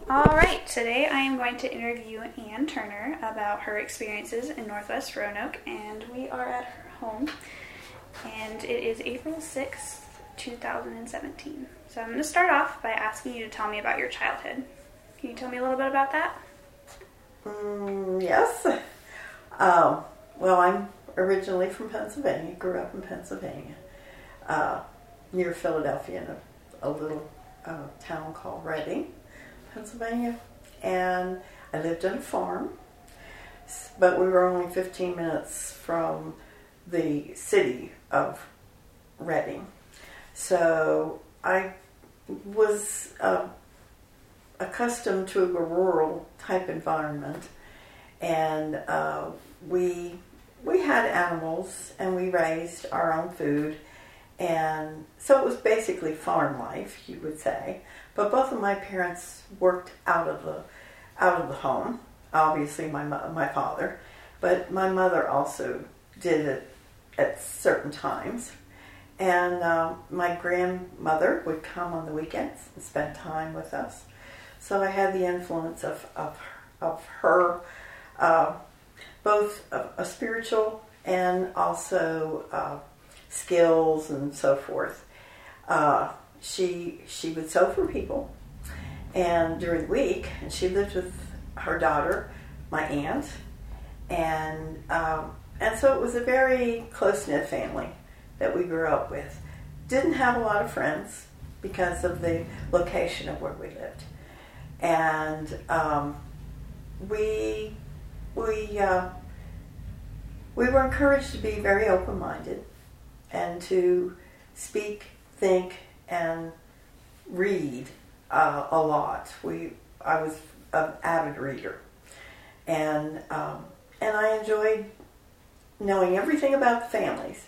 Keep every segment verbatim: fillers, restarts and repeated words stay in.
All right, today I am going to interview Ann Turner about her experiences in Northwest Roanoke, and we are at her home, and it is April sixth, twenty seventeen. So I'm going to start off by asking you to tell me about your childhood. Can you tell me a little bit about that? Mm, yes. Um, well, I'm originally from Pennsylvania, grew up in Pennsylvania, uh, near Philadelphia, in a, a little uh, town called Reading, Pennsylvania, and I lived on a farm, but we were only fifteen minutes from the city of Reading. So I was uh, accustomed to a rural type environment, and uh, we we had animals and we raised our own food, and so it was basically farm life, you would say. But both of my parents worked out of the out of the home. Obviously, my my father, but my mother also did it at certain times. And uh, my grandmother would come on the weekends and spend time with us. So I had the influence of of, of her, uh, both a, a spiritual and also uh, skills and so forth. Uh, She she would sew for people, and during the week, and she lived with her daughter, my aunt, and um, and so it was a very close-knit family that we grew up with. Didn't have a lot of friends because of the location of where we lived, and um, we we uh, we were encouraged to be very open-minded and to speak, think, and read uh, a lot. We, I was an avid reader, and um, and I enjoyed knowing everything about the families.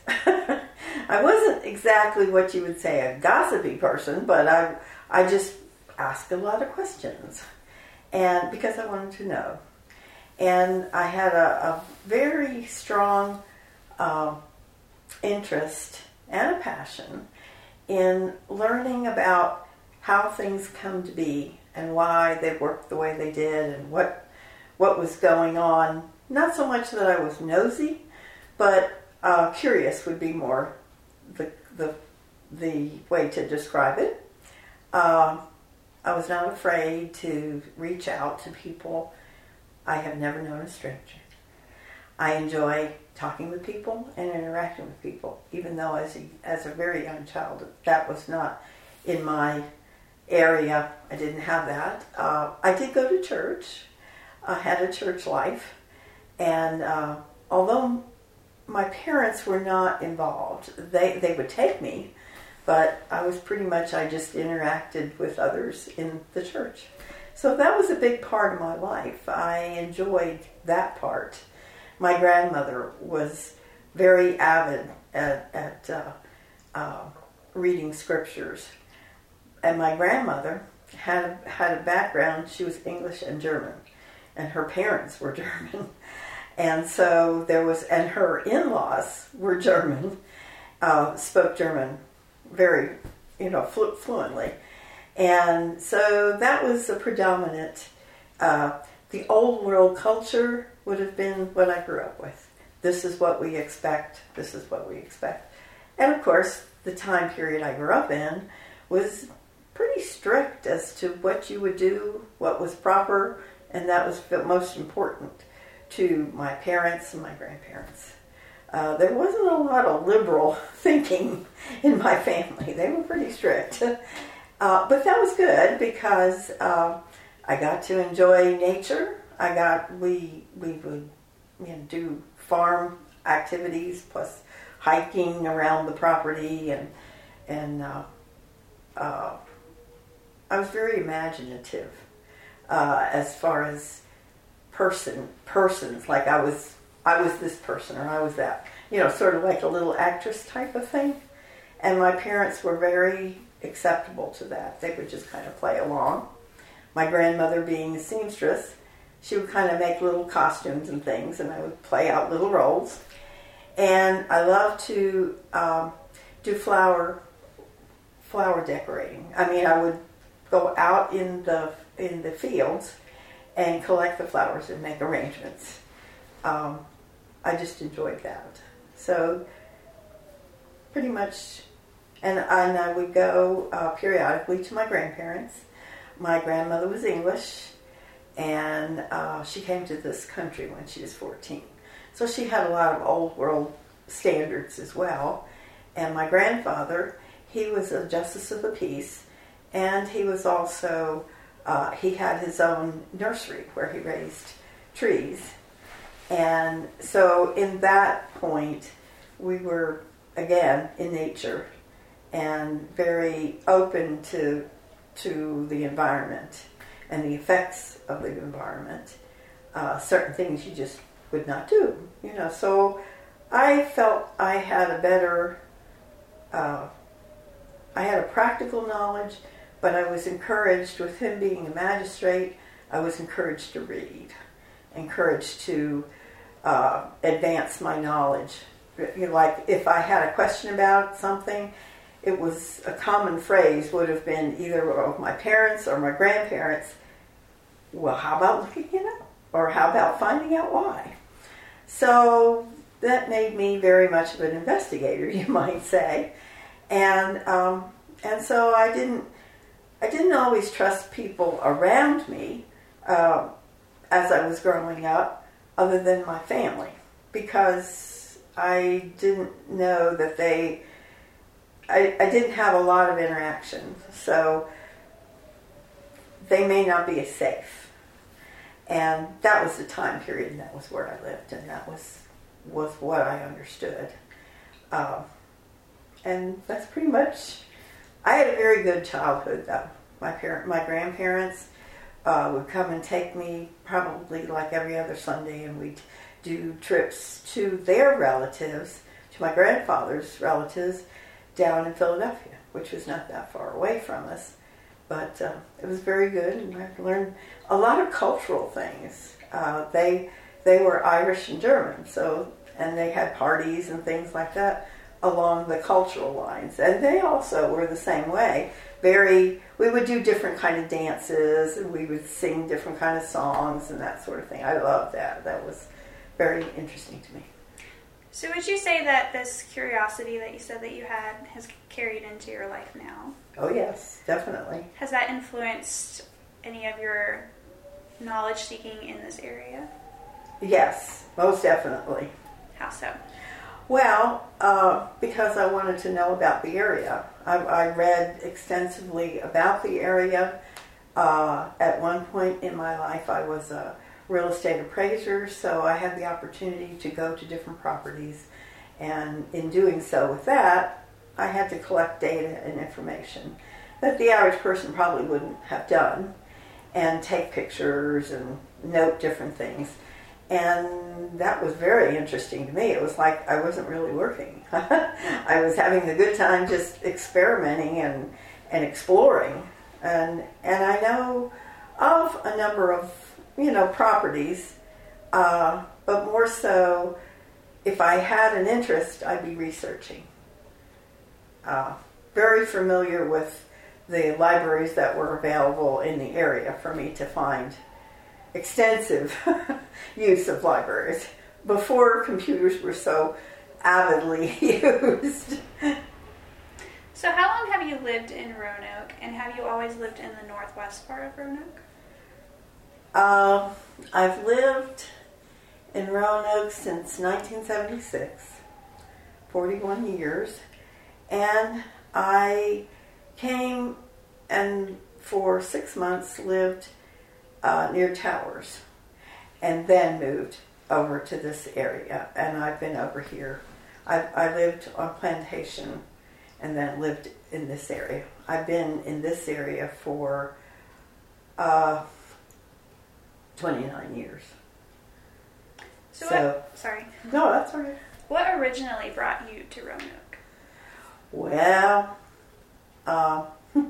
I wasn't exactly what you would say a gossipy person, but I I just asked a lot of questions, and because I wanted to know, and I had a, a very strong uh, interest and a passion in learning about how things come to be and why they worked the way they did and what what was going on. Not so much that I was nosy, but uh, curious would be more the the the way to describe it. Uh, I was not afraid to reach out to people. I have never known a stranger. I enjoy talking with people and interacting with people, even though as a, as a very young child, that was not in my area. I didn't have that. Uh, I did go to church. I had a church life. And uh, although my parents were not involved, they, they would take me, but I was pretty much, I just interacted with others in the church. So that was a big part of my life. I enjoyed that part. My grandmother was very avid at, at uh, uh, reading scriptures. And my grandmother had, had a background, she was English and German. And her parents were German. And so there was, and her in-laws were German, uh, spoke German very, you know, flu- fluently. And so that was a predominant, uh, the old world culture would have been what I grew up with. This is what we expect. This is what we expect. And of course, the time period I grew up in was pretty strict as to what you would do, what was proper, and that was most important to my parents and my grandparents. Uh, there wasn't a lot of liberal thinking in my family. They were pretty strict. Uh, but that was good because uh, I got to enjoy nature. I got, we we would you know, do farm activities plus hiking around the property, and and uh, uh, I was very imaginative uh, as far as person persons. Like I was I was this person or I was that. You know, sort of like a little actress type of thing. And my parents were very acceptable to that. They would just kind of play along. My grandmother being a seamstress, she would kind of make little costumes and things, and I would play out little roles. And I love to um, do flower flower decorating. I mean, I would go out in the in the fields and collect the flowers and make arrangements. Um, I just enjoyed that. So pretty much, and, and I would go uh, periodically to my grandparents. My grandmother was English, and uh, she came to this country when she was fourteen. So she had a lot of old world standards as well. And my grandfather, he was a justice of the peace, and he was also, uh, he had his own nursery where he raised trees. And so in that point, we were, again, in nature and very open to to the environment and the effects of the environment. Uh, certain things you just would not do, you know. So I felt I had a better, uh, I had a practical knowledge, but I was encouraged, with him being a magistrate, I was encouraged to read, encouraged to uh, advance my knowledge. You know, like if I had a question about something, it was a common phrase would have been either of my parents or my grandparents, well, how about looking it up? Or how about finding out why? So that made me very much of an investigator, you might say. And um, and so I didn't I didn't always trust people around me uh, as I was growing up, other than my family, because I didn't know that they I, I didn't have a lot of interaction, so they may not be as safe. And that was the time period, and that was where I lived, and that was was what I understood. Um, and that's pretty much. I had a very good childhood, though. My parent, my grandparents uh, would come and take me probably like every other Sunday, and we'd do trips to their relatives, to my grandfather's relatives, down in Philadelphia, which was not that far away from us. But uh, it was very good, and I learned a lot of cultural things. Uh, they they were Irish and German, so and they had parties and things like that along the cultural lines. And they also were the same way. Very, we would do different kind of dances, and we would sing different kind of songs and that sort of thing. I loved that. That was very interesting to me. So would you say that this curiosity that you said that you had has carried into your life now? Oh yes, definitely. Has that influenced any of your knowledge seeking in this area? Yes, most definitely. How so? Well, uh, because I wanted to know about the area. I, I read extensively about the area. Uh, at one point in my life, I was a real estate appraiser, so I had the opportunity to go to different properties. And in doing so with that, I had to collect data and information that the average person probably wouldn't have done, and take pictures and note different things. And that was very interesting to me. It was like I wasn't really working. I was having a good time just experimenting and, and exploring. And and I know of a number of, you know, properties, uh, but more so, if I had an interest, I'd be researching. Uh, very familiar with the libraries that were available in the area for me to find extensive use of libraries before computers were so avidly used. So how long have you lived in Roanoke, and have you always lived in the northwest part of Roanoke? Uh, I've lived in Roanoke since nineteen seventy-six, forty-one years, and I came and for six months lived uh, near Towers, and then moved over to this area, and I've been over here. I, I lived on Plantation and then lived in this area. I've been in this area for uh, twenty-nine years. So, So what, sorry. No, that's all right. What originally brought you to Roanoke? Well, uh,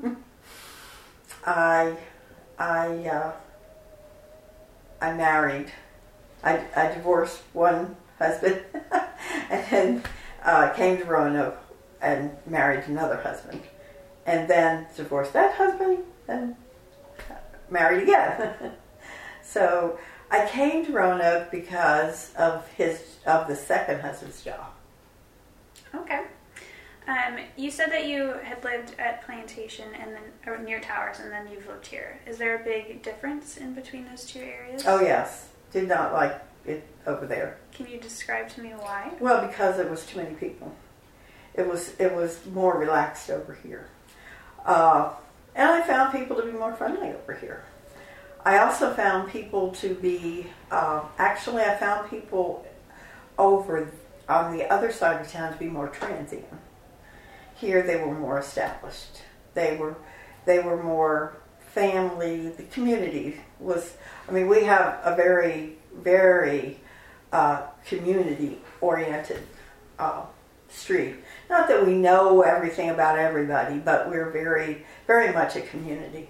I, I, uh, I married. I, I divorced one husband and then uh, came to Roanoke and married another husband. and then divorced that husband and married again. So I came to Roanoke because of his of the second husband's job. Okay. Um, you said that you had lived at Plantation and then or near Towers, and then you've lived here. Is there a big difference in between those two areas? Oh yes, did not like it over there. Can you describe to me why? Well, because it was too many people. It was it was more relaxed over here, uh, and I found people to be more friendly over here. I also found people to be uh, actually I found people over on the other side of town to be more transient. Here they were more established. They were they were more family. The community was. I mean, we have a very very uh, community oriented uh, street. Not that we know everything about everybody, but we're very very much a community.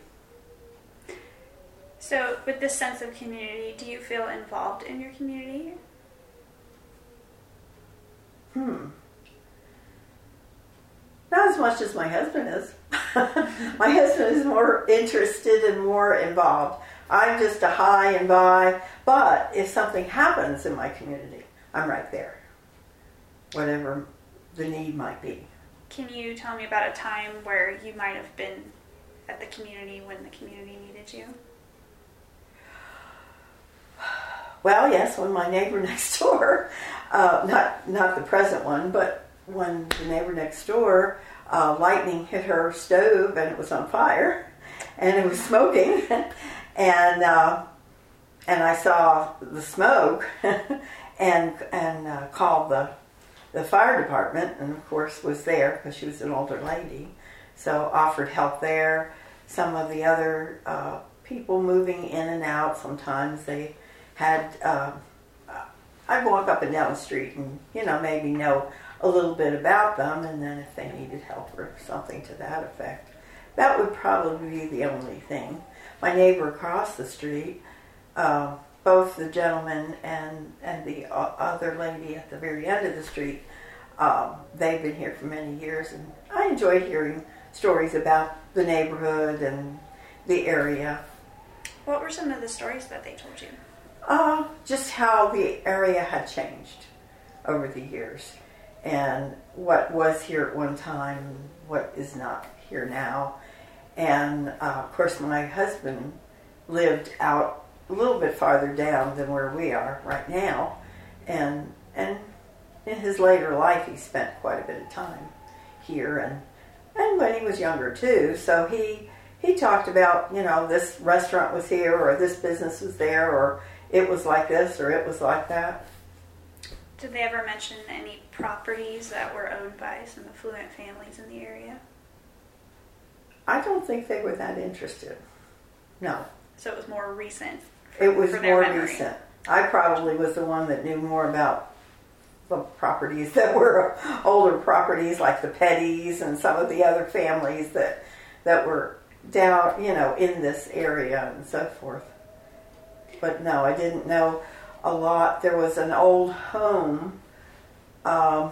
So, with this sense of community, do you feel involved in your community? Hmm. Not as much as my husband is. My husband is more interested and more involved. I'm just a hi and bye. But if something happens in my community, I'm right there. Whatever the need might be. Can you tell me about a time where you might have been at the community when the community needed you? Well, yes, when my neighbor next door, uh, not not the present one, but when the neighbor next door, uh, lightning hit her stove and it was on fire, and it was smoking, and uh, and I saw the smoke, and and uh, called the the fire department, and of course was there because she was an older lady, so offered help there. Some of the other uh, people moving in and out, sometimes they had, uh, I'd walk up and down the street and, you know, maybe know a little bit about them, and then if they needed help or something to that effect. That would probably be the only thing. My neighbor across the street, uh, both the gentleman and, and the other lady at the very end of the street, um, they've been here for many years, and I enjoy hearing stories about the neighborhood and the area. What were some of the stories that they told you? Uh, just how the area had changed over the years, and what was here at one time, what is not here now. And uh, of course my husband lived out a little bit farther down than where we are right now, and and in his later life he spent quite a bit of time here, and and when he was younger too, so he he talked about, you know, this restaurant was here, or this business was there, or it was like this, or it was like that. Did they ever mention any properties that were owned by some affluent families in the area? I don't think they were that interested. No. So it was more recent. For, it was for their more memory. recent. I probably was the one that knew more about the properties that were older properties, like the Petties and some of the other families that that were down, you know, in this area and so forth. But no, I didn't know a lot. There was an old home um,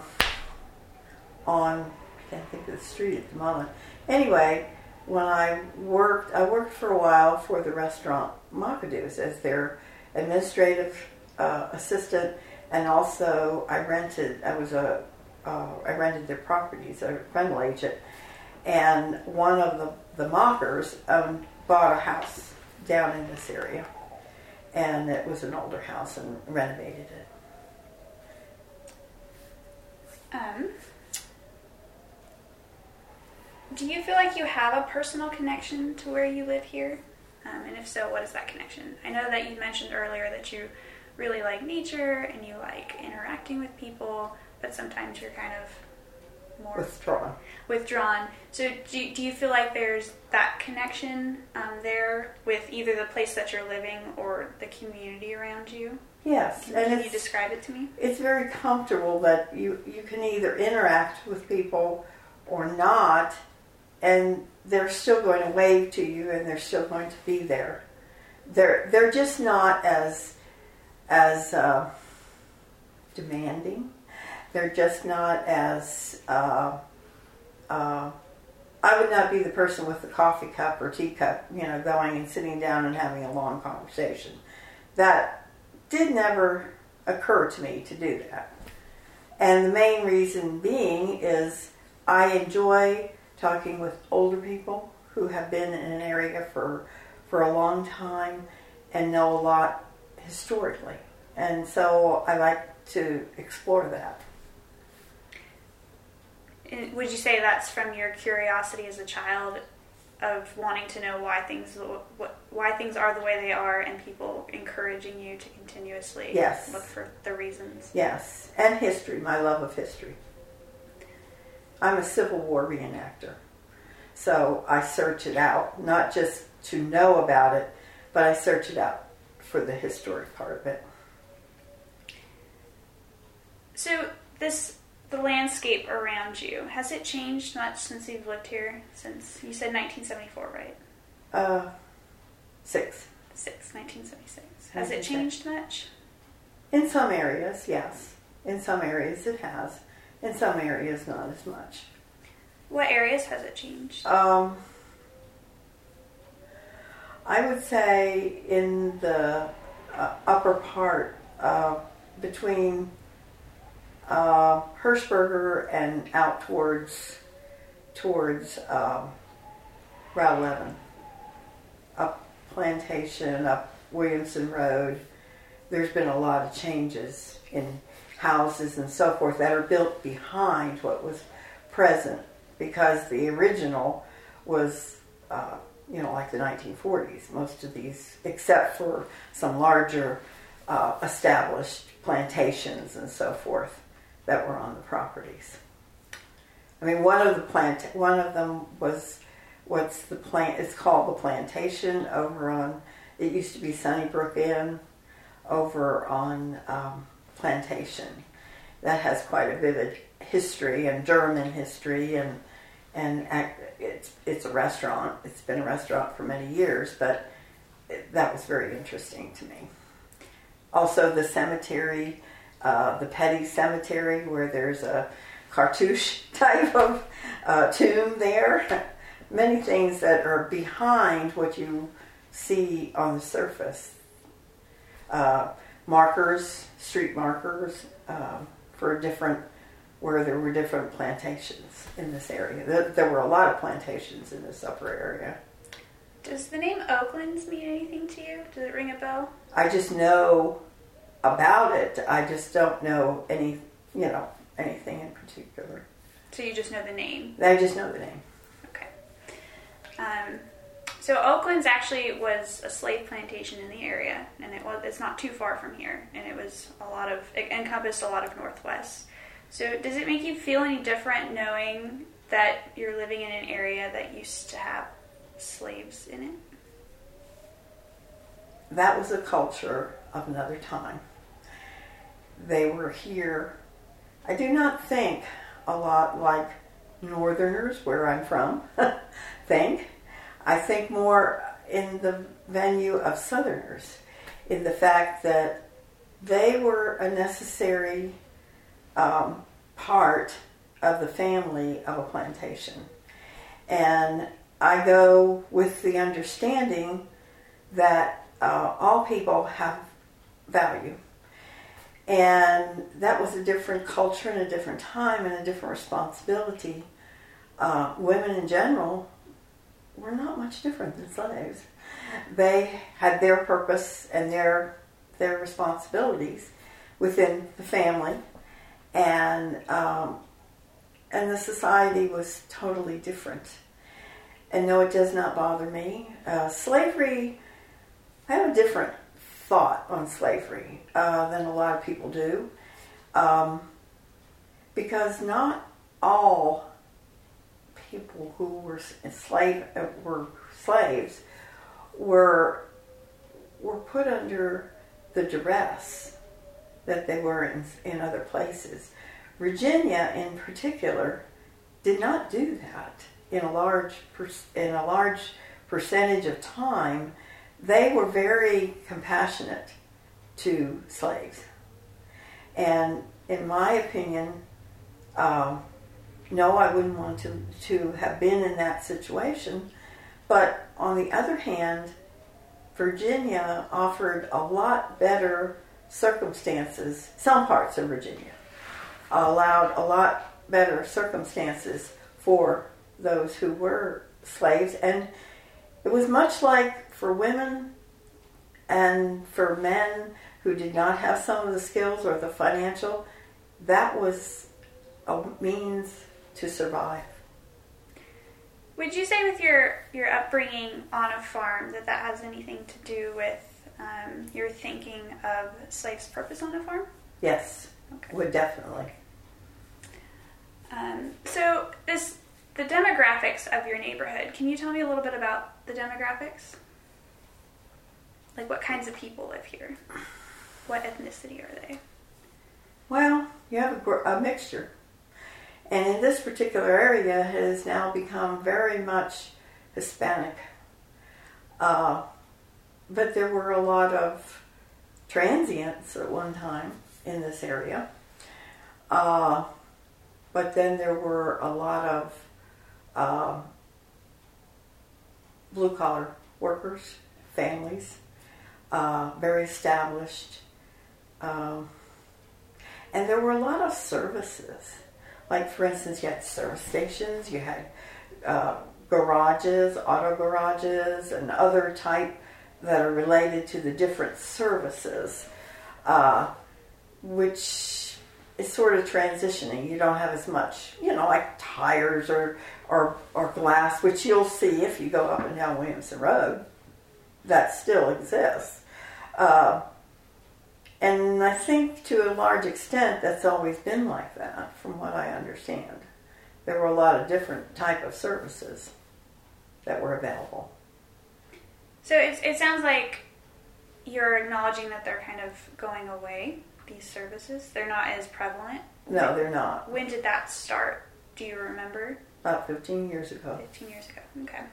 on, I can't think of the street at the moment. Anyway, when I worked, I worked for a while for the restaurant McAdoo's as their administrative uh, assistant, and also I rented, I was a, uh, I rented their properties, a rental agent, and one of the, the Mockers um, bought a house down in this area. And it was an older house and renovated it. Um, do you feel like you have a personal connection to where you live here? Um, and if so, what is that connection? I know that you mentioned earlier that you really like nature and you like interacting with people, but sometimes you're kind of more withdrawn. Withdrawn. So do, do you feel like there's that connection um, there with either the place that you're living or the community around you? Yes. Can, and can you describe it to me? It's very comfortable that you, you can either interact with people or not, and they're still going to wave to you and they're still going to be there. They're, they're just not as, as uh, demanding. They're just not as uh, uh, I would not be the person with the coffee cup or teacup, you know, going and sitting down and having a long conversation. That did never occur to me to do that. And the main reason being is I enjoy talking with older people who have been in an area for for a long time and know a lot historically. And so I like to explore that. And would you say that's from your curiosity as a child of wanting to know why things why things are the way they are, and people encouraging you to continuously yes. look for the reasons? Yes, and history, my love of history. I'm a Civil War reenactor, so I search it out, not just to know about it, but I search it out for the historic part of it. So this, the landscape around you, has it changed much since you've lived here? Since you said nineteen seventy-four, right? Uh, six. Six, nineteen seventy-six. Has it changed much? In some areas, yes. In some areas it has. In some areas, not as much. What areas has it changed? Um, I would say in the uh, upper part, uh, between uh, Hirschberger and out towards towards um, Route eleven, up Plantation, up Williamson Road. There's been a lot of changes in houses and so forth that are built behind what was present, because the original was, uh, you know, like the nineteen forties. Most of these, except for some larger uh, established plantations and so forth that were on the properties. I mean, one of the plant, one of them was what's the plant? It's called the Plantation over on. It used to be Sunnybrook Inn over on um, Plantation. That has quite a vivid history and German history, and and it's it's a restaurant. It's been a restaurant for many years, but it, that was very interesting to me. Also, the cemetery, uh, the Petty Cemetery, where there's a cartouche type of uh, tomb there. Many things that are behind what you see on the surface. Uh, markers, street markers, uh, for different, where there were different plantations in this area. There, there were a lot of plantations in this upper area. Does the name Oaklands mean anything to you? Does it ring a bell? I just know about it. I just don't know any, you know, anything in particular. So you just know the name? I just know the name. Okay. Um, so Oaklands actually was a slave plantation in the area, and it was it's not too far from here, and it was a lot of, it encompassed a lot of Northwest. So does it make you feel any different knowing that you're living in an area that used to have slaves in it? That was a culture of another time. They were here. I do not think a lot like Northerners, where I'm from, think. I think more in the venue of Southerners, in the fact that they were a necessary um, part of the family of a plantation. And I go with the understanding that uh, all people have value. And that was a different culture and a different time and a different responsibility. Uh, women in general were not much different than slaves. They had their purpose and their their responsibilities within the family, and um, and the society was totally different. And no, it does not bother me. Uh, slavery, I have a different thought on slavery uh, than a lot of people do, um, because not all people who were slave uh, were slaves were were put under the duress that they were in, in other places. Virginia, in particular, did not do that in a large per, in a large percentage of time. They were very compassionate to slaves, and in my opinion, um, no, I wouldn't want to, to have been in that situation. But on the other hand, Virginia offered a lot better circumstances. Some parts of Virginia allowed a lot better circumstances for those who were slaves. And it was much like for women and for men who did not have some of the skills or the financial, that was a means to survive. Would you say with your, your upbringing on a farm that that has anything to do with um, your thinking of slaves' purpose on a farm? Yes, okay. Would definitely. Um, so this the demographics of your neighborhood, can you tell me a little bit about the demographics? Like what kinds of people live here? What ethnicity are they? Well, you have a, a mixture. And in this particular area, it has now become very much Hispanic. Uh, but there were a lot of transients at one time in this area. Uh, but then there were a lot of um, blue-collar workers, families, uh, very established. Um, and there were a lot of services. Like, for instance, you had service stations, you had uh, garages, auto garages, and other type that are related to the different services, uh, which is sort of transitioning. You don't have as much, you know, like tires or, or, or glass, which you'll see if you go up and down Williamson Road. That still exists. Uh, And I think to a large extent that's always been like that, from what I understand. There were a lot of different type of services that were available. So it, it sounds like you're acknowledging that they're kind of going away, these services. They're not as prevalent. No, they're not. When did that start? Do you remember? About fifteen years ago. fifteen years ago, okay.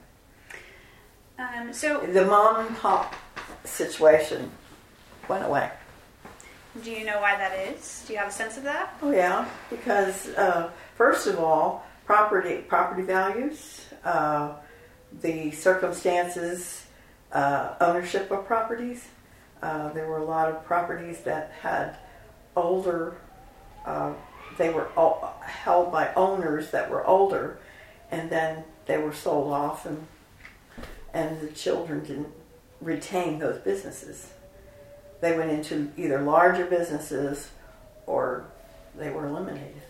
Um, so the mom and pop situation went away. Do you know why that is? Do you have a sense of that? Oh yeah, because uh, first of all, property property values, uh, the circumstances, uh, ownership of properties. Uh, there were a lot of properties that had older. Uh, they were all held by owners that were older, and then they were sold off, and and the children didn't retain those businesses. They went into either larger businesses or they were eliminated.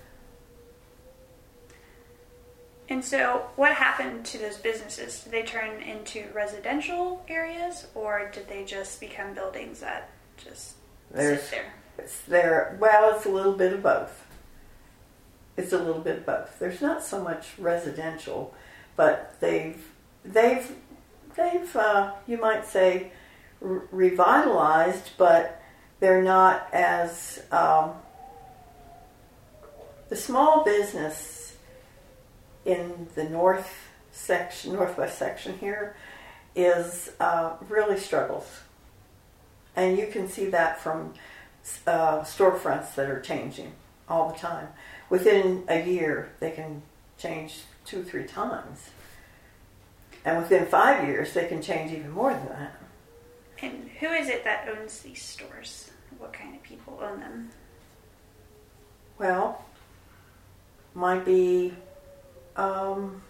And so what happened to those businesses? Did they turn into residential areas or did they just become buildings that just There's, sit there? It's there. Well, it's a little bit of both. It's a little bit of both. There's not so much residential, but they've, they've, they've, uh, you might say, revitalized, but they're not as um, the small business in the north section, northwest section here, is uh, really struggles, and you can see that from uh, storefronts that are changing all the time. Within a year, they can change two, three times, and within five years, they can change even more than that. And who is it that owns these stores? What kind of people own them? Well, might be um,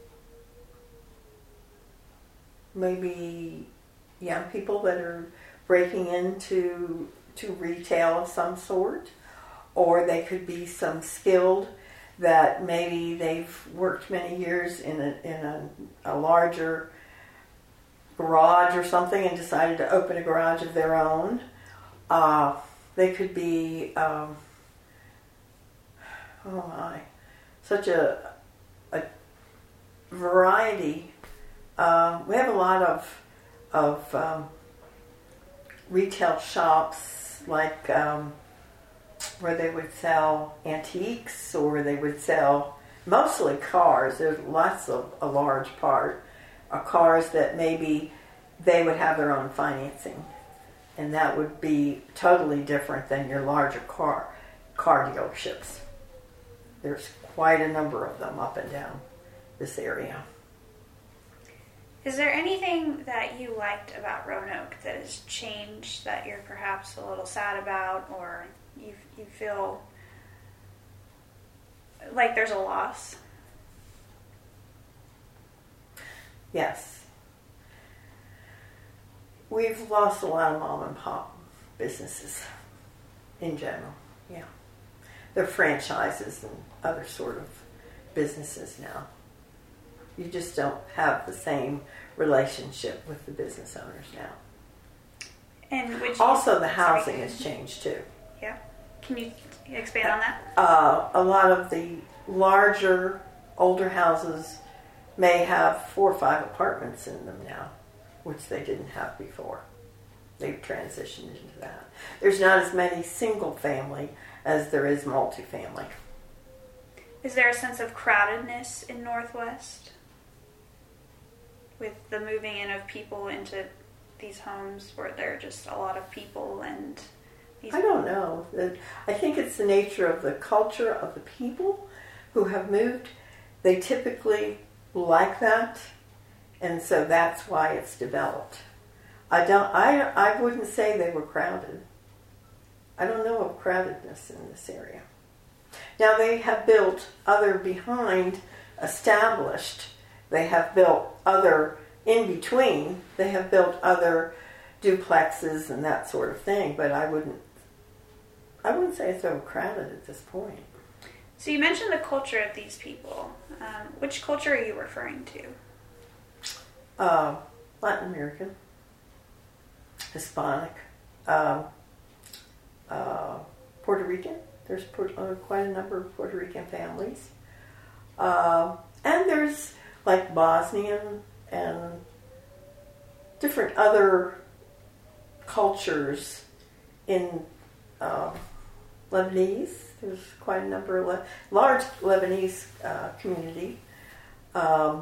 maybe young people that are breaking into to retail of some sort, or they could be some skilled that maybe they've worked many years in a, in a, a larger garage or something and decided to open a garage of their own. Uh, they could be, um, oh my, such a, a variety. Uh, we have a lot of of um, retail shops, like um, where they would sell antiques, or they would sell mostly cars. There's lots of a large part. Are cars that maybe they would have their own financing, and that would be totally different than your larger car car dealerships. There's quite a number of them up and down this area. Is there anything that you liked about Roanoke that has changed that you're perhaps a little sad about, or you you feel like there's a loss? Yes. We've lost a lot of mom and pop businesses in general, yeah. They're franchises and other sort of businesses now. You just don't have the same relationship with the business owners now. And which also, the housing has changed too. Yeah. Can you expand on that? Uh, a lot of the larger, older houses may have four or five apartments in them now, which they didn't have before. They've transitioned into that. There's not as many single family as there is multifamily. Is there a sense of crowdedness in Northwest with the moving in of people into these homes where there are just a lot of people and these... I don't know. I think it's the nature of the culture of the people who have moved. They typically like that, and so that's why it's developed. I don't. I I wouldn't say they were crowded. I don't know of crowdedness in this area. Now they have built other behind established. They have built other in between. They have built other duplexes and that sort of thing. But I wouldn't. I wouldn't say it's overcrowded at this point. So you mentioned the culture of these people. Um, which culture are you referring to? Uh, Latin American, Hispanic, um, uh, Puerto Rican. There's uh, quite a number of Puerto Rican families. Uh, and there's like Bosnian and different other cultures in uh, Lebanese. There's quite a number of le- large Lebanese uh, community. Um,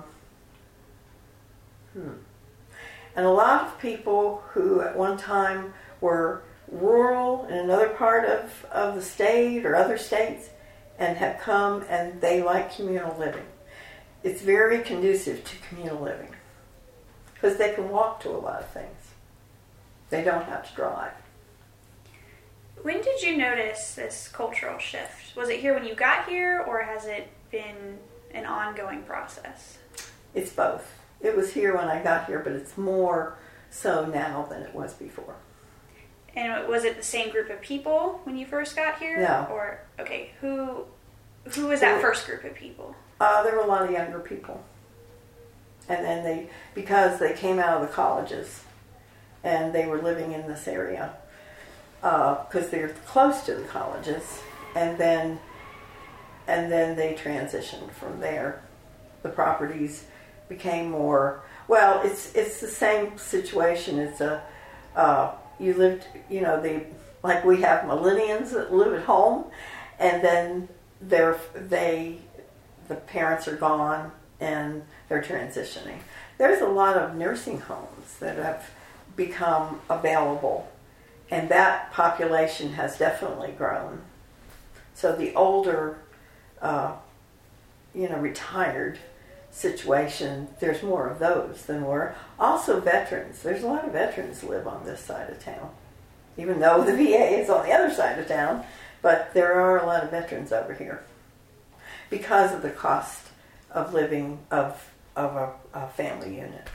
hmm. And a lot of people who at one time were rural in another part of, of the state or other states and have come and they like communal living. It's very conducive to communal living because they can walk to a lot of things. They don't have to drive. When did you notice this cultural shift? Was it here when you got here, or has it been an ongoing process? It's both. It was here when I got here, but it's more so now than it was before. And was it the same group of people when you first got here? No. Or, okay, who who was that first group of people? Uh, there were a lot of younger people. And then they, because they came out of the colleges and they were living in this area, because uh, they're close to the colleges, and then and then they transitioned from there. The properties became more, well, it's it's the same situation. It's a, uh, you lived, you know, the like we have millennials that live at home, and then they're, they, the parents are gone, and they're transitioning. There's a lot of nursing homes that have become available, and that population has definitely grown. So the older, uh, you know, retired situation, there's more of those than were. Also veterans. There's a lot of veterans live on this side of town, even though the V A is on the other side of town, but there are a lot of veterans over here because of the cost of living of of a, a family unit.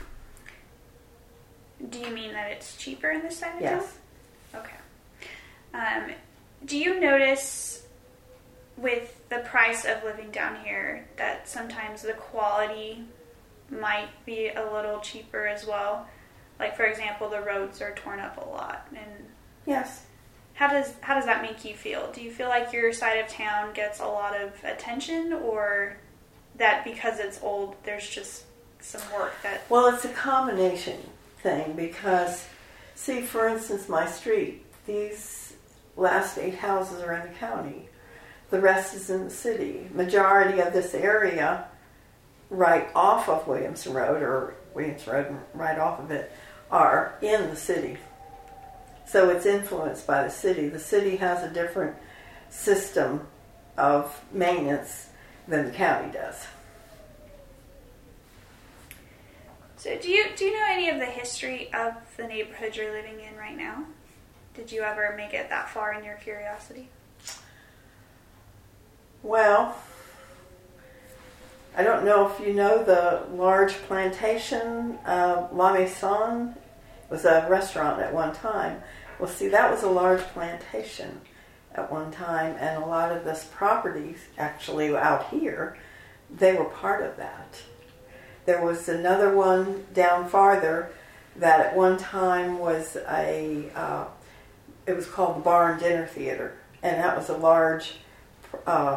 Do you mean that it's cheaper in this side of yes. town? Okay. Um, do you notice with the price of living down here that sometimes the quality might be a little cheaper as well? Like, for example, the roads are torn up a lot. And yes. How does how does that make you feel? Do you feel like your side of town gets a lot of attention, or that because it's old, there's just some work that... Well, it's a combination thing because, see, for instance, my street, these last eight houses are in the county. The rest is in the city. Majority of this area right off of Williamson Road, or Williamson Road right off of it, are in the city. So it's influenced by the city. The city has a different system of maintenance than the county does. So do you do you know any of the history of the neighborhood you're living in right now? Did you ever make it that far in your curiosity? Well, I don't know if you know the large plantation, uh, La Maison. It was a restaurant at one time. Well, see, that was a large plantation at one time, and a lot of this property, actually out here, they were part of that. There was another one down farther that at one time was a, uh, it was called the Bar and Dinner Theater, and that was a large uh,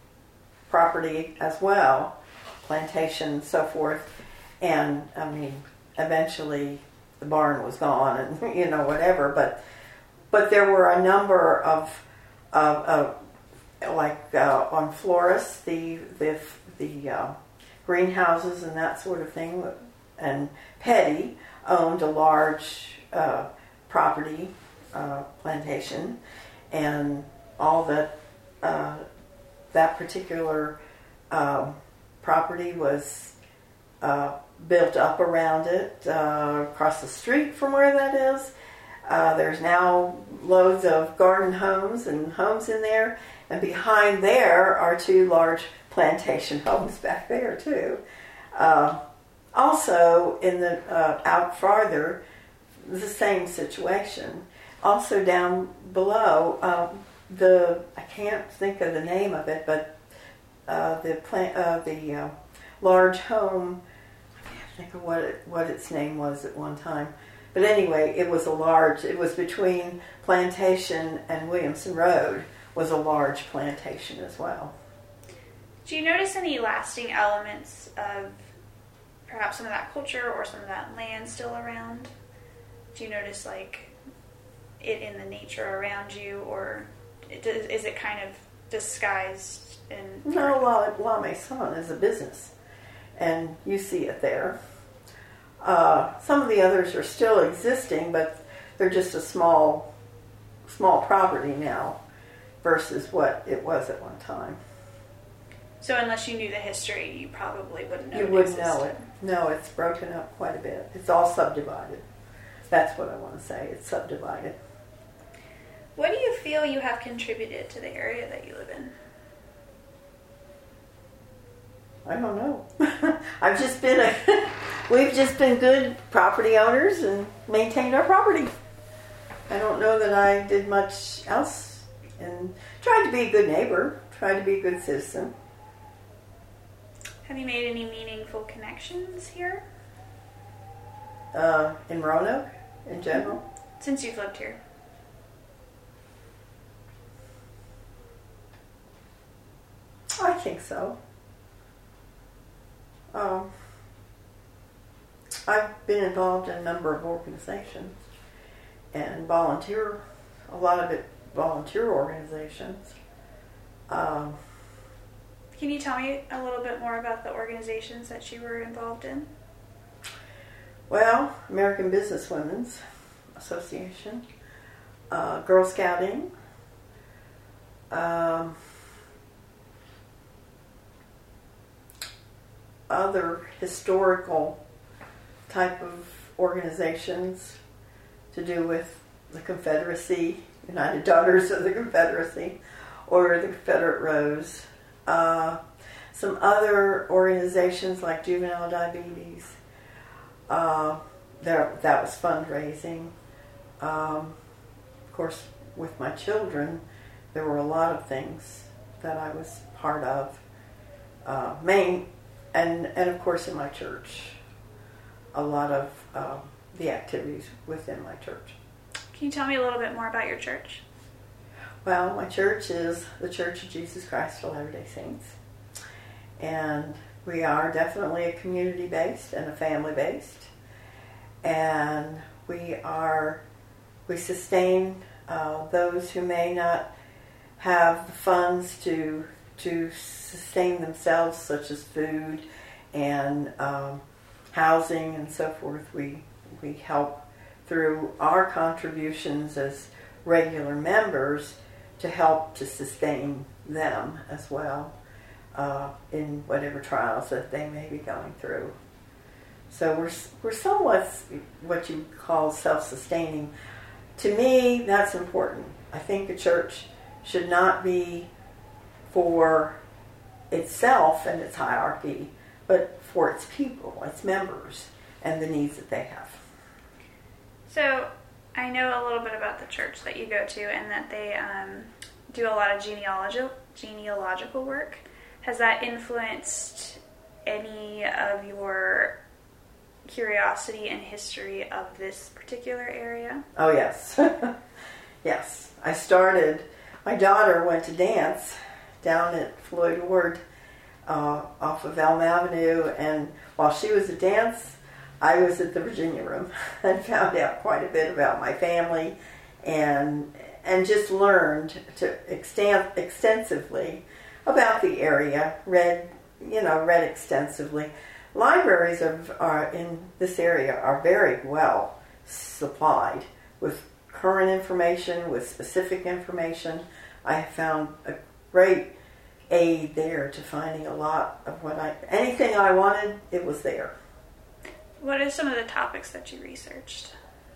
property as well, plantation and so forth. And I mean, eventually the barn was gone, and you know whatever. But but there were a number of of, of like uh, on Flores, the the the uh, greenhouses and that sort of thing, and Petty owned a large uh, property uh, plantation, and all that uh, that particular uh, property was uh, built up around it. Uh, across the street from where that is, uh, there's now loads of garden homes and homes in there, and behind there are two large plantation homes back there too. Uh, also, in the uh, out farther, the same situation. Also down below, um, the I can't think of the name of it, but uh, the plant, uh, the uh, large home. I can't think of what it, what its name was at one time. But anyway, it was a large. It was between Plantation and Williamson Road. Was a large plantation as well. Do you notice any lasting elements of perhaps some of that culture or some of that land still around? Do you notice like it in the nature around you, or it does, is it kind of disguised in... No, La, La Maison is a business, and you see it there. Uh, some of the others are still existing, but they're just a small, small property now versus what it was at one time. So unless you knew the history, you probably wouldn't know You it wouldn't existed. know it. No, it's broken up quite a bit. It's all subdivided. That's what I want to say. It's subdivided. What do you feel you have contributed to the area that you live in? I don't know. I've just been a... We've just been good property owners and maintained our property. I don't know that I did much else, and tried to be a good neighbor, tried to be a good citizen. Have you made any meaningful connections here? Uh, in Roanoke, in general? Since you've lived here? I think so. Um, I've been involved in a number of organizations and volunteer, a lot of it volunteer organizations. Um, Can you tell me a little bit more about the organizations that you were involved in? Well, American Businesswomen's Association, uh, Girl Scouting, um, other historical type of organizations to do with the Confederacy, United Daughters of the Confederacy, or the Confederate Rose. Uh, some other organizations like Juvenile Diabetes. Uh, there, that was fundraising. Um, of course, with my children, there were a lot of things that I was part of. Uh, main, and, and of course in my church, a lot of uh, the activities within my church. Can you tell me a little bit more about your church? Well, my church is the Church of Jesus Christ of Latter-day Saints. And we are definitely a community-based and a family-based. And we are, we sustain uh, those who may not have the funds to to sustain themselves, such as food and um, housing and so forth. We we help through our contributions as regular members to help to sustain them as well. uh, in whatever trials that they may be going through. So we're we're somewhat what you call self-sustaining. To me, that's important. I think the church should not be for itself and its hierarchy, but for its people, its members, and the needs that they have. So I know a little bit about the church that you go to, and that they um, do a lot of genealogical genealogical work. Has that influenced any of your curiosity and history of this particular area? Oh, yes. Yes. I started, my daughter went to dance down at Floyd Ward uh, off of Elm Avenue, and while she was at dance, I was at the Virginia Room and found out quite a bit about my family, and and just learned to extend, extensively about the area, read, you know, read extensively. Libraries are, are in this area are very well supplied with current information, with specific information. I have found a great aid there to finding a lot of what I, anything I wanted, it was there. What are some of the topics that you researched?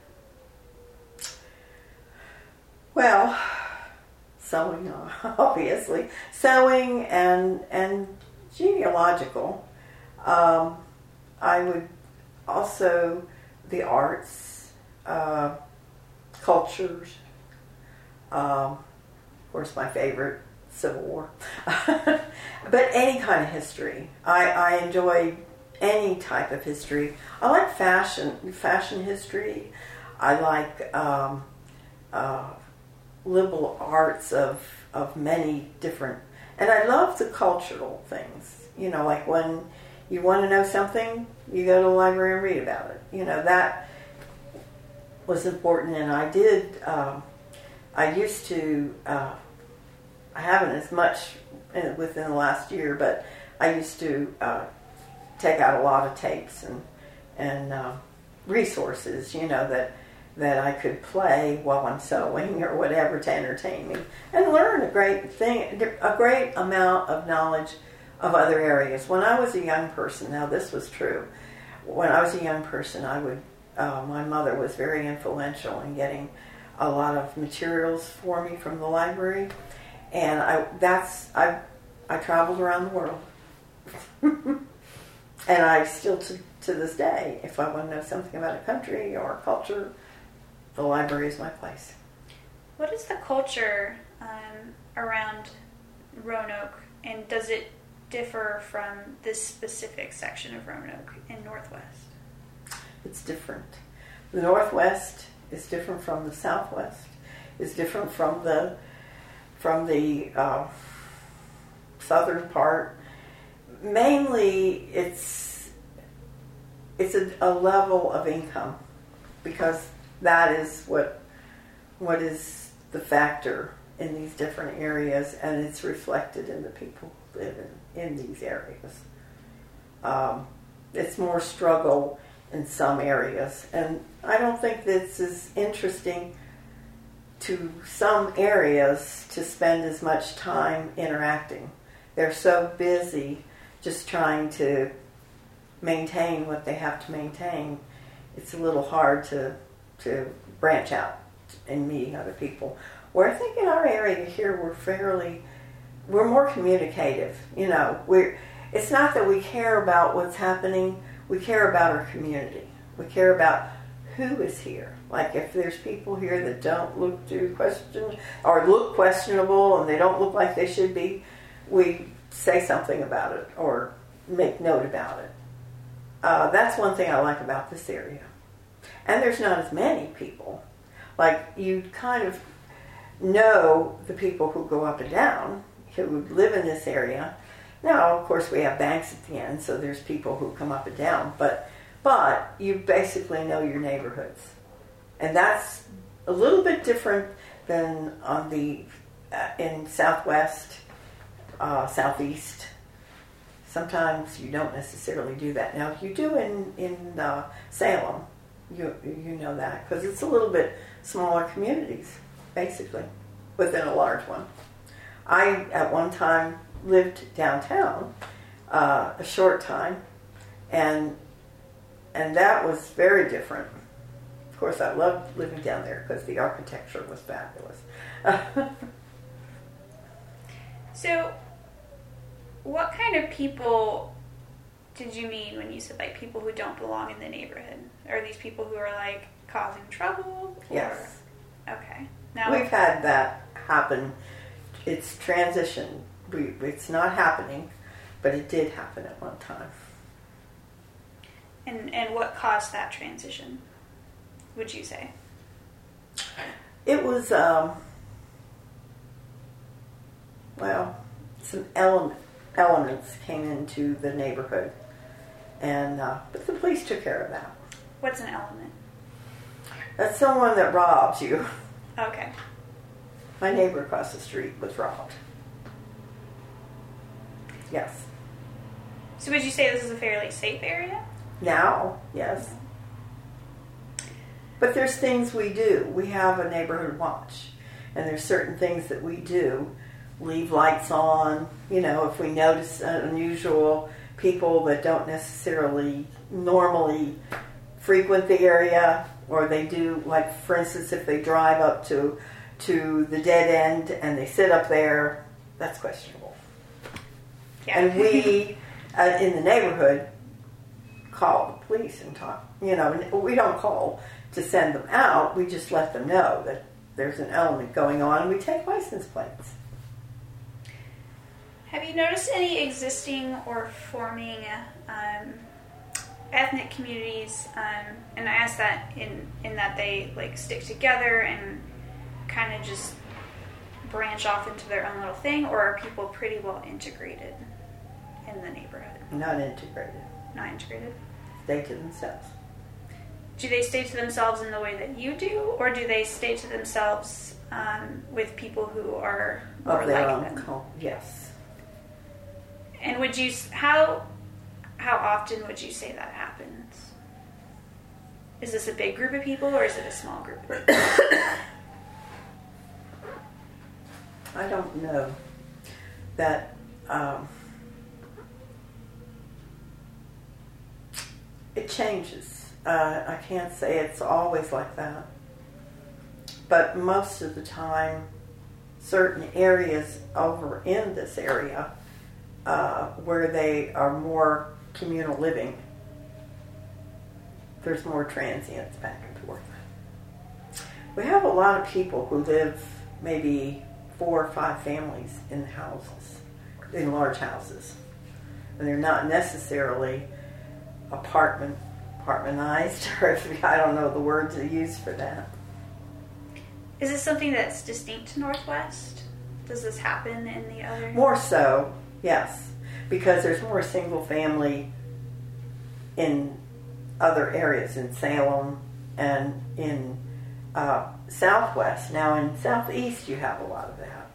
Well, sewing, obviously. Sewing and, and genealogical. Um, I would also, the arts, uh, cultures, um, of course my favorite, Civil War. But any kind of history. I, I enjoy any type of history. I like fashion, fashion history. I like um, uh, liberal arts of, of many different, and I love the cultural things. You know, like when you want to know something, you go to the library and read about it. You know, that was important, and I did, um, I used to, uh, I haven't as much in, within the last year, but I used to uh, take out a lot of tapes and, and uh, resources, you know, that that I could play while I'm sewing or whatever to entertain me, and learn a great thing, a great amount of knowledge of other areas. When I was a young person, now this was true, when I was a young person, I would, uh, my mother was very influential in getting a lot of materials for me from the library, and I, that's, I, I traveled around the world. And I still, to, to this day, if I want to know something about a country or a culture, the library is my place. What is the culture um, around Roanoke, and does it differ from this specific section of Roanoke in Northwest? It's different. The Northwest is different from the Southwest. It's different from the from the uh, southern part. Mainly, it's it's a, a level of income, because that is what what is the factor in these different areas, and it's reflected in the people who live in, in these areas. Um, it's more struggle in some areas, and I don't think this is interesting to some areas to spend as much time interacting. They're so busy just trying to maintain what they have to maintain. It's a little hard to to branch out and meeting other people. Where I think in our area here, we're fairly, we're more communicative. You know, we're, it's not that we care about what's happening, we care about our community. We care about who is here. Like if there's people here that don't look too question, or look questionable, and they don't look like they should be, we say something about it, or make note about it. Uh, that's one thing I like about this area. And there's not as many people. Like, you kind of know the people who go up and down, who live in this area. Now, of course, we have banks at the end, so there's people who come up and down. But, but you basically know your neighborhoods. And that's a little bit different than on the uh, in Southwest, uh, Southeast. Sometimes you don't necessarily do that. Now, if you do in, in uh, Salem, You you know that, because it's a little bit smaller communities, basically, within a large one. I, at one time, lived downtown uh, a short time, and and that was very different. Of course, I loved living down there because the architecture was fabulous. So, what kind of people did you mean when you said like people who don't belong in the neighborhood? Are these people who are like causing trouble? Or... Yes. Okay. Now we've had that happen. It's transition. We, it's not happening, but it did happen at one time. And and what caused that transition, would you say? It was, um, well, some element, elements came into the neighborhood, and uh, but the police took care of that. What's an element? That's someone that robs you. Okay. My neighbor across the street was robbed. Yes. So would you say this is a fairly safe area? Now, yes. But there's things we do. We have a neighborhood watch, and there's certain things that we do. Leave lights on, you know, if we notice unusual people that don't necessarily normally frequent the area, or they do, like for instance, if they drive up to to the dead end and they sit up there, that's questionable. Yeah. And we, uh, in the neighborhood, call the police and talk. You know, we don't call to send them out. We just let them know that there's an element going on, and we take license plates. Have you noticed any existing or forming um, ethnic communities? Um, and I ask that in, in that they like stick together and kind of just branch off into their own little thing, or are people pretty well integrated in the neighborhood? Not integrated. Not integrated? Stay to themselves. Do they stay to themselves in the way that you do, or do they stay to themselves um, with people who are more of their like own them? Com- yes. And would you how how often would you say that happens? Is this a big group of people, or is it a small group of people? I don't know. That um, it changes. Uh, I can't say it's always like that. But most of the time, certain areas over in this area uh, where they are more communal living, there's more transients back and forth. We have a lot of people who live maybe four or five families in the houses, in large houses. And they're not necessarily apartment, apartmentized, or if, I don't know the words they use for that. Is this something that's distinct to Northwest? Does this happen in the other? More so, yes. Because there's more single family in other areas, in Salem and in uh, Southwest. Now in Southeast you have a lot of that.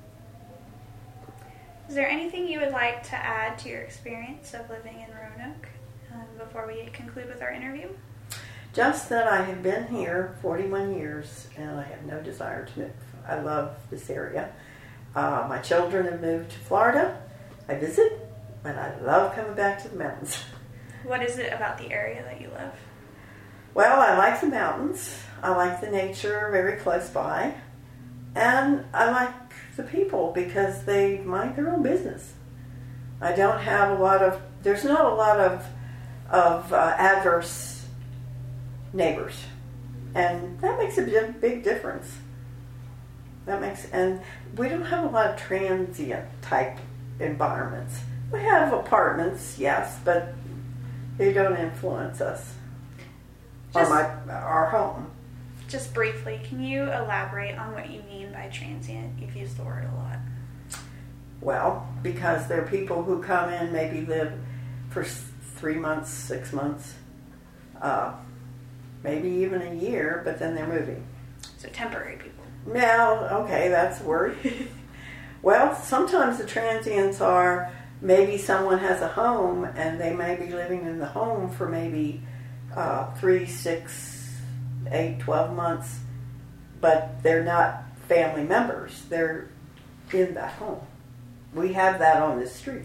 Is there anything you would like to add to your experience of living in Roanoke um, before we conclude with our interview? Just that I have been here forty-one years and I have no desire to move. I love this area. Uh, my children have moved to Florida. I visit, but I love coming back to the mountains. What is it about the area that you love? Well, I like the mountains. I like the nature very close by. And I like the people because they mind their own business. I don't have a lot of, there's not a lot of, of uh, adverse neighbors. And that makes a big, big difference. That makes, and we don't have a lot of transient type environments. We have apartments, yes, but they don't influence us. Just, or my, our home. Just briefly, can you elaborate on what you mean by transient? You've used the word a lot. Well, because there are people who come in, maybe live for three months, six months, uh, maybe even a year, but then they're moving. So temporary people. Now, okay, that's a word. Well, sometimes the transients are, maybe someone has a home and they may be living in the home for maybe uh, three, six, eight, twelve months, but they're not family members. They're in that home. we have that on the street.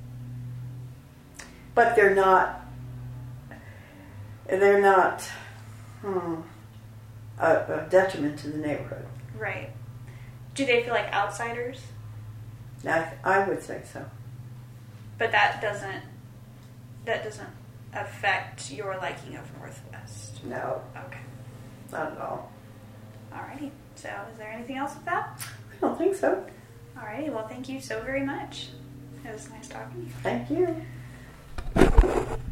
But they're not, they're not hmm, a, a detriment to the neighborhood. Right. Do they feel like outsiders? I, I would say so. But that doesn't, that doesn't affect your liking of Northwest? No. Okay. Not at all. Alrighty. So is there anything else with that? I don't think so. Alrighty. Well, thank you so very much. It was nice talking to you. Thank you.